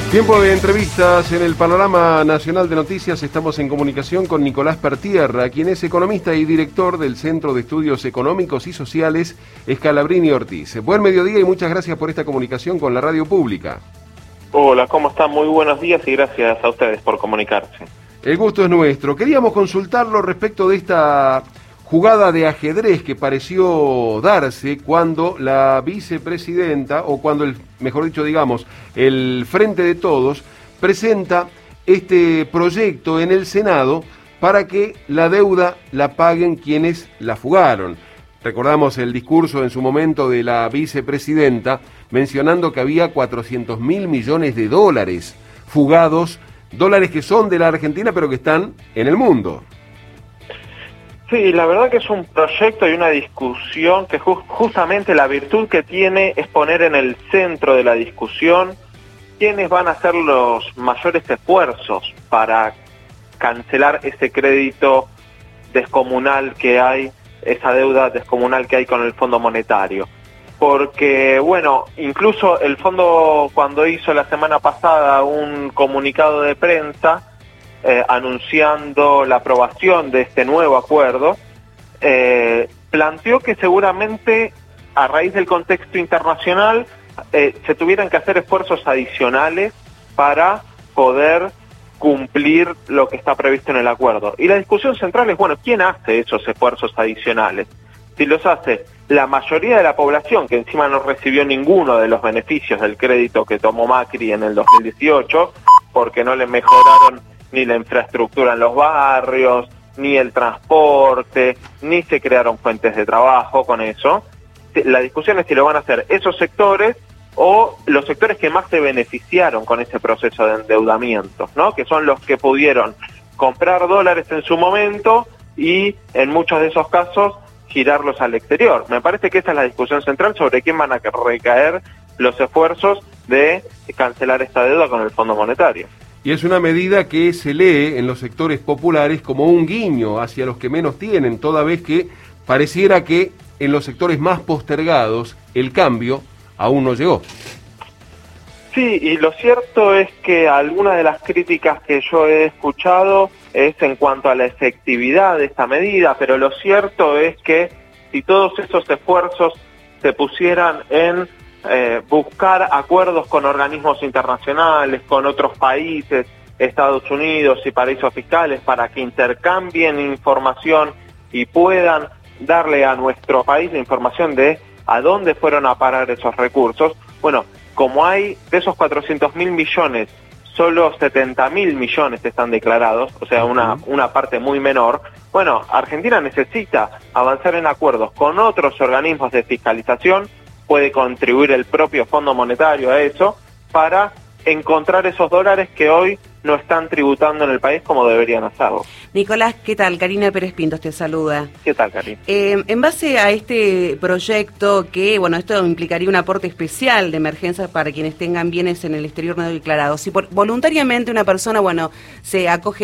Tiempo de entrevistas en el Panorama Nacional de Noticias. Estamos en comunicación con Nicolás Pertierra, quien es economista y director del Centro de Estudios Económicos y Sociales Scalabrini Ortiz. Buen mediodía y muchas gracias por esta comunicación con la radio pública. Hola, ¿cómo están? Muy buenos días y gracias a ustedes por comunicarse. El gusto es nuestro. Queríamos consultarlo respecto de esta jugada de ajedrez que pareció darse cuando la vicepresidenta, o cuando mejor dicho, digamos, el Frente de Todos, presenta este proyecto en el Senado para que la deuda la paguen quienes la fugaron. Recordamos el discurso en su momento de la vicepresidenta mencionando que había 400.000 millones de dólares fugados, dólares que son de la Argentina pero que están en el mundo. Sí, la verdad que es un proyecto y una discusión que justamente la virtud que tiene es poner en el centro de la discusión quiénes van a hacer los mayores esfuerzos para cancelar ese crédito descomunal que hay, esa deuda descomunal que hay con el Fondo Monetario. Porque, bueno, incluso el fondo cuando hizo la semana pasada un comunicado de prensa anunciando la aprobación de este nuevo acuerdo, planteó que seguramente a raíz del contexto internacional se tuvieran que hacer esfuerzos adicionales para poder cumplir lo que está previsto en el acuerdo. Y la discusión central es, bueno, ¿quién hace esos esfuerzos adicionales? Si los hace la mayoría de la población, que encima no recibió ninguno de los beneficios del crédito que tomó Macri en el 2018, porque no le mejoraron ni la infraestructura en los barrios, ni el transporte, ni se crearon fuentes de trabajo con eso. La discusión es si lo van a hacer esos sectores o los sectores que más se beneficiaron con ese proceso de endeudamiento, ¿no? Que son los que pudieron comprar dólares en su momento y en muchos de esos casos girarlos al exterior. Me parece que esa es la discusión central sobre quién van a recaer los esfuerzos de cancelar esta deuda con el Fondo Monetario. Y es una medida que se lee en los sectores populares como un guiño hacia los que menos tienen, toda vez que pareciera que en los sectores más postergados el cambio aún no llegó. Sí, y lo cierto es que algunas de las críticas que yo he escuchado es en cuanto a la efectividad de esta medida, pero lo cierto es que si todos esos esfuerzos se pusieran en buscar acuerdos con organismos internacionales, con otros países, Estados Unidos y paraísos fiscales, para que intercambien información y puedan darle a nuestro país la información de a dónde fueron a parar esos recursos. Bueno, como hay de esos 400.000 millones, solo 70.000 millones están declarados, o sea, una parte muy menor. Bueno, Argentina necesita avanzar en acuerdos con otros organismos de fiscalización, puede contribuir el propio Fondo Monetario a eso, para encontrar esos dólares que hoy no están tributando en el país como deberían hacerlo. Nicolás, ¿qué tal? Karina Pérez Pintos te saluda. ¿Qué tal, Karina? En base a este proyecto que, bueno, esto implicaría un aporte especial de emergencia para quienes tengan bienes en el exterior no declarados. Si voluntariamente una persona, bueno, se acoge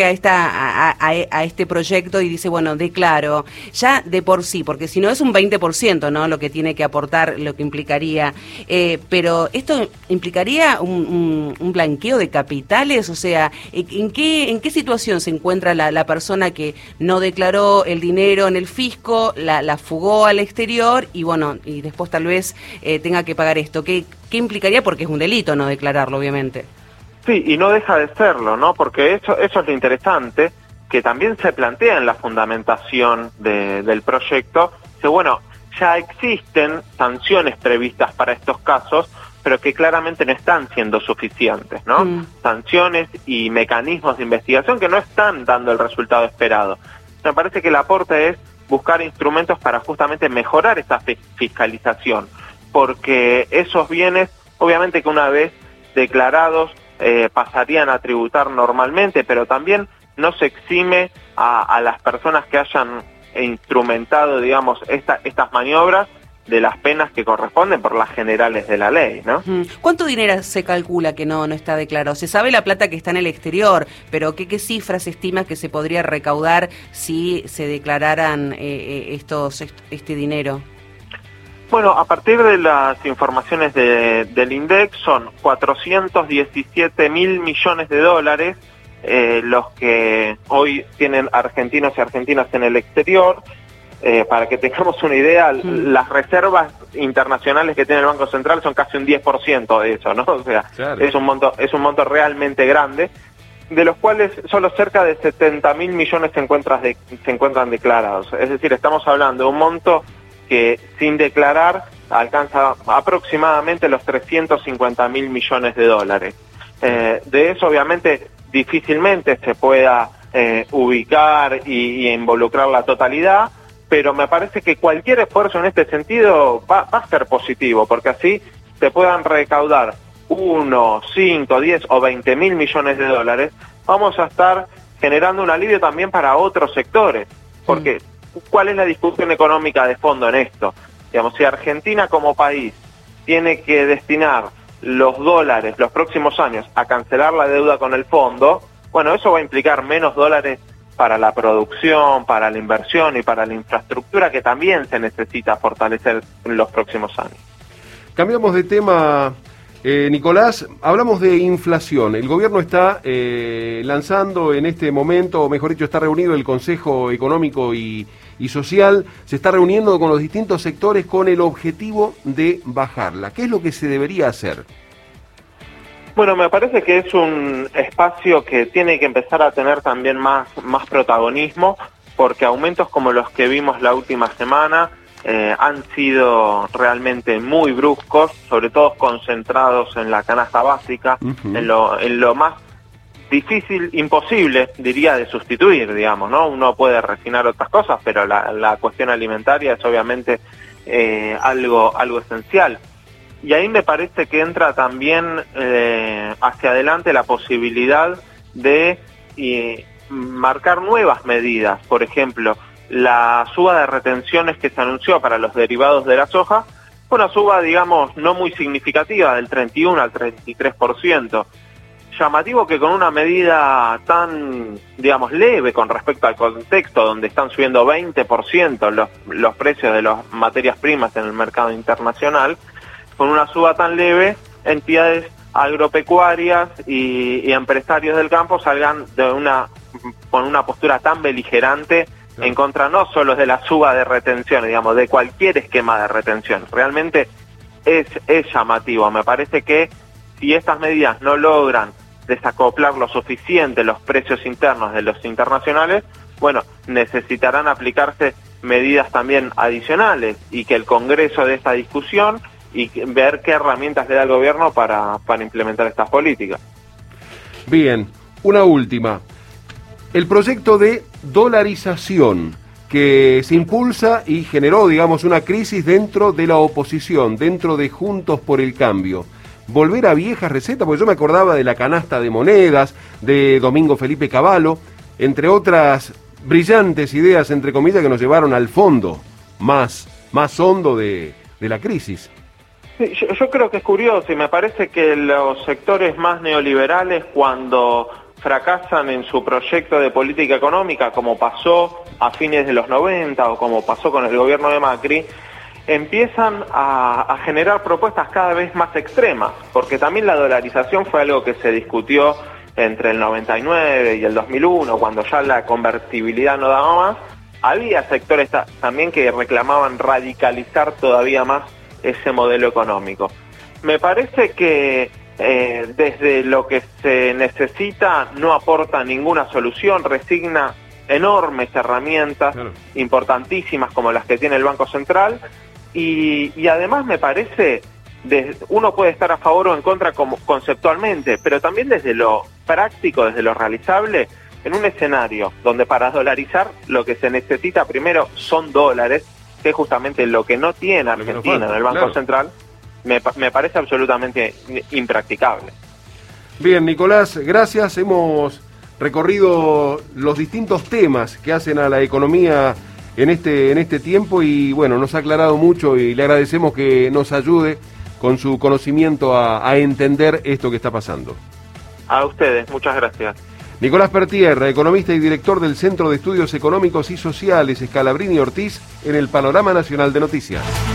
a este proyecto y dice, bueno, declaro, ya de por sí, porque si no es un 20%, ¿no?, lo que tiene que aportar, lo que implicaría, pero esto implicaría un blanqueo de capitales, o sea, ¿en qué situación se encuentra la persona que no declaró el dinero en el fisco, la fugó al exterior y bueno, y después tal vez tenga que pagar esto? ¿Qué implicaría? Porque es un delito no declararlo, obviamente. Sí, y no deja de serlo, ¿no? Porque eso es lo interesante, que también se plantea en la fundamentación del proyecto, que bueno, ya existen sanciones previstas para estos casos, pero que claramente no están siendo suficientes, ¿no? Sanciones y mecanismos de investigación que no están dando el resultado esperado. Me parece que el aporte es buscar instrumentos para justamente mejorar esa fiscalización, porque esos bienes, obviamente que una vez declarados, pasarían a tributar normalmente, pero también no se exime a las personas que hayan instrumentado, digamos, estas maniobras de las penas que corresponden por las generales de la ley, ¿no? ¿Cuánto dinero se calcula que no está declarado? Se sabe la plata que está en el exterior, pero ¿qué cifras se estima que se podría recaudar si se declararan este dinero? Bueno, a partir de las informaciones del INDEC son 417 mil millones de dólares los que hoy tienen argentinos y argentinas en el exterior. Para que tengamos una idea, las reservas internacionales que tiene el Banco Central son casi un 10% de eso, ¿no? O sea, claro, es un monto realmente grande, de los cuales solo cerca de 70 mil millones se encuentran declarados. Es decir, estamos hablando de un monto que sin declarar alcanza aproximadamente los 350 mil millones de dólares. De eso obviamente difícilmente se pueda ubicar y involucrar la totalidad, pero me parece que cualquier esfuerzo en este sentido va a ser positivo, porque así se puedan recaudar 1, 5, 10 o 20 mil millones de dólares, vamos a estar generando un alivio también para otros sectores, porque ¿cuál es la discusión económica de fondo en esto? Digamos, si Argentina como país tiene que destinar los dólares los próximos años a cancelar la deuda con el fondo, bueno, eso va a implicar menos dólares para la producción, para la inversión y para la infraestructura que también se necesita fortalecer en los próximos años. Cambiamos de tema, Nicolás, hablamos de inflación. El gobierno está lanzando en este momento, o mejor dicho, está reunido el Consejo Económico y Social, se está reuniendo con los distintos sectores con el objetivo de bajarla. ¿Qué es lo que se debería hacer? Bueno, me parece que es un espacio que tiene que empezar a tener también más protagonismo, porque aumentos como los que vimos la última semana han sido realmente muy bruscos, sobre todo concentrados en la canasta básica, en lo más difícil, imposible, diría, de sustituir, digamos, ¿no? Uno puede refinar otras cosas, pero la cuestión alimentaria es obviamente algo esencial. Y ahí me parece que entra también hacia adelante la posibilidad de marcar nuevas medidas. Por ejemplo, la suba de retenciones que se anunció para los derivados de la soja fue una suba, digamos, no muy significativa, del 31 al 33%. Llamativo que con una medida tan, digamos, leve con respecto al contexto, donde están subiendo 20% los precios de las materias primas en el mercado internacional, con una suba tan leve, entidades agropecuarias y empresarios del campo salgan con una postura tan beligerante en contra no solo de la suba de retenciones, digamos, de cualquier esquema de retención. Realmente es llamativo. Me parece que si estas medidas no logran desacoplar lo suficiente los precios internos de los internacionales, bueno, necesitarán aplicarse medidas también adicionales y que el Congreso de esta discusión y ver qué herramientas le da el gobierno para implementar estas políticas. Bien, una última. El proyecto de dolarización que se impulsa y generó, digamos, una crisis dentro de la oposición, dentro de Juntos por el Cambio. ¿Volver a viejas recetas? Porque yo me acordaba de la canasta de monedas, de Domingo Felipe Cavallo, entre otras brillantes ideas, entre comillas, que nos llevaron al fondo más hondo de la crisis. Sí, yo creo que es curioso y me parece que los sectores más neoliberales, cuando fracasan en su proyecto de política económica, como pasó a fines de los 90 o como pasó con el gobierno de Macri, empiezan a generar propuestas cada vez más extremas, porque también la dolarización fue algo que se discutió entre el 99 y el 2001, cuando ya la convertibilidad no daba más. Había sectores también que reclamaban radicalizar todavía más ese modelo económico. Me parece que desde lo que se necesita no aporta ninguna solución, resigna enormes herramientas, claro, importantísimas como las que tiene el Banco Central, y además me parece, uno puede estar a favor o en contra conceptualmente, pero también desde lo práctico, desde lo realizable, en un escenario donde para dolarizar lo que se necesita primero son dólares, que es justamente lo que no tiene Argentina en el Banco Central, me parece absolutamente impracticable. Bien, Nicolás, gracias. Hemos recorrido los distintos temas que hacen a la economía en este tiempo y bueno, nos ha aclarado mucho y le agradecemos que nos ayude con su conocimiento a entender esto que está pasando. A ustedes, muchas gracias. Nicolás Pertierra, economista y director del Centro de Estudios Económicos y Sociales Scalabrini Ortiz, en el Panorama Nacional de Noticias.